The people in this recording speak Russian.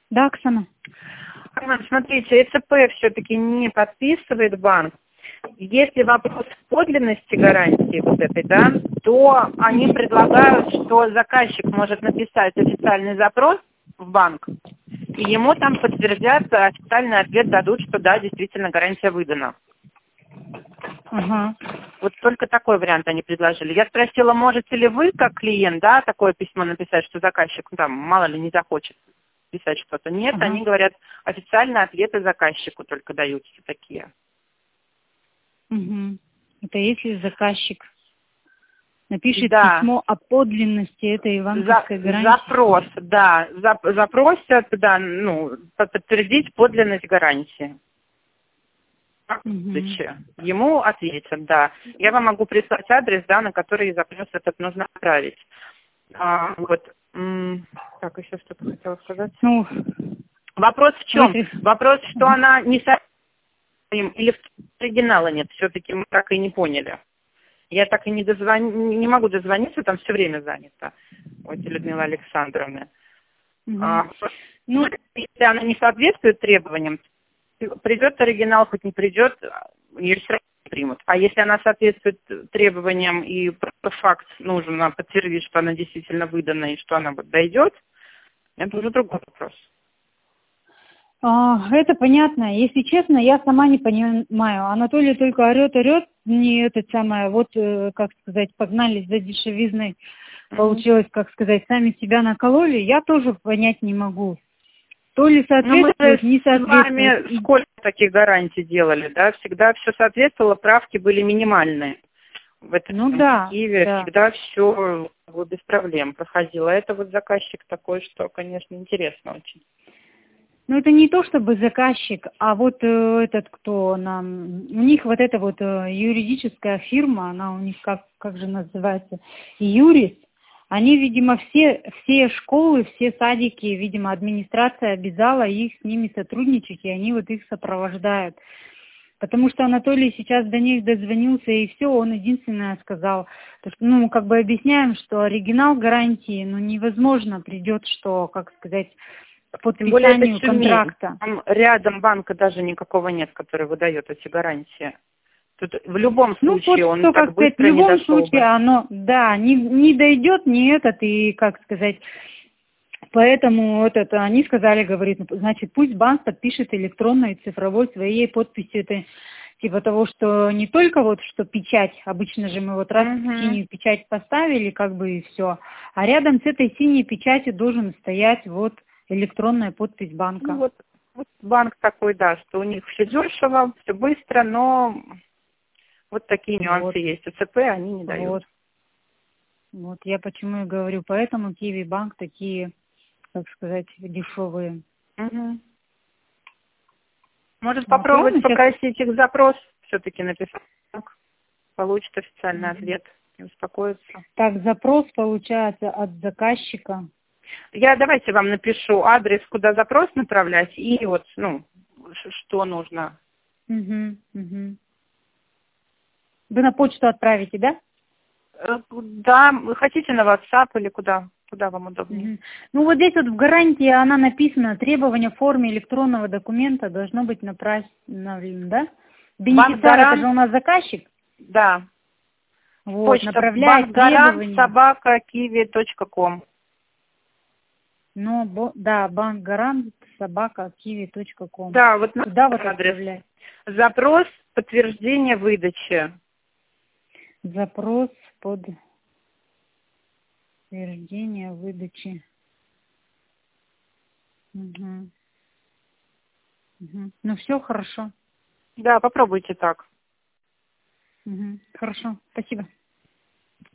Да, Оксана. Арман, смотрите, ЭЦП все-таки не подписывает банк. Если вопрос подлинности гарантии вот этой, да, то они предлагают, что заказчик может написать официальный запрос в банк, и ему там подтвердят, официальный ответ дадут, что да, действительно гарантия выдана. Ага. Вот только такой вариант они предложили. Я спросила, можете ли вы, как клиент, да, такое письмо написать, что заказчик, ну, там, мало ли, не захочет писать что-то. Нет, Ага. они говорят, официальные ответы заказчику только даются такие. Угу. Это если заказчик напишет Да. письмо о подлинности этой банковской гарантии. Запрос, да. Запросят, да, ну, подтвердить подлинность гарантии. Угу. Ему ответят, да. Я вам могу прислать адрес, да, на который запрос этот нужно отправить. Вот. Так, еще что-то хотела сказать. Ну, Вопрос в чем? смотри. Вопрос, что она не со или оригинала нет. Все-таки мы так и не поняли. Я так и не могу дозвониться, там все время занято. Вот, Людмила Александровна. Угу. Если она не соответствует требованиям, придет оригинал, хоть не придет, ее все равно примут. А если она соответствует требованиям и факт нужно подтвердить, что она действительно выдана и что она вот дойдет, это уже другой вопрос. Это понятно. Если честно, я сама не понимаю. Анатолий только орет, не это самое, вот, как сказать, погнались за дешевизной. Получилось, как сказать, сами себя накололи. Я тоже понять не могу. То ли соответствует, не соответствует. Мы с вами сколько таких гарантий делали, да? Всегда все соответствовало, правки были минимальные. В этом Киеве всегда все без проблем проходило. Это вот заказчик такой, что, конечно, интересно очень. Ну, это не то чтобы заказчик, а вот этот, кто нам... У них вот эта вот юридическая фирма, она у них как же называется? Юрис. Они, видимо, все школы, все садики, видимо, администрация обязала их с ними сотрудничать, и они вот их сопровождают. Потому что Анатолий сейчас до них дозвонился, и все, он единственное сказал. То, что, ну, как бы объясняем, что оригинал гарантии, ну, невозможно придет, что, как сказать, к подписанию контракта. Там рядом банка даже никакого нет, который выдает эти гарантии. Тут в любом случае он что, так быстро в любом не дошел случае бы. оно, да, не дойдет, не этот, и, как сказать, поэтому они сказали, говорит, значит, пусть банк подпишет электронной цифровой своей подписью, это типа того, что не только вот, что печать, обычно же мы вот раз синюю печать поставили, как бы и все, а рядом с этой синей печатью должен стоять вот электронная подпись банка. Ну, вот банк такой, да, что у них все дешево, все быстро, но вот такие нюансы есть. ЦП они не дают. Вот я почему и говорю, поэтому Киви банк такие, как сказать, дешевые. Угу. Может попробовать попросить их запрос все-таки написать, получит официальный ответ и успокоится. Так, запрос получается от заказчика. Я давайте вам напишу адрес, куда запрос направлять, и вот, ну, что нужно. Угу. Вы на почту отправите, да? Да, вы хотите на WhatsApp или куда вам удобнее? Ну вот здесь вот в гарантии она написана, требования в форме электронного документа должно быть направлено, да? Бенефициар, это же у нас заказчик? Да. Вот, почта направляет требования. bankgaran@kiwi.com. Ну, да, bankgaran@kiwi.com. Да, вот туда вот адрес. отправлять. Запрос подтверждение выдачи. Запрос подтверждение выдачи. Угу. Ну все, хорошо. Да, попробуйте так. Хорошо, спасибо.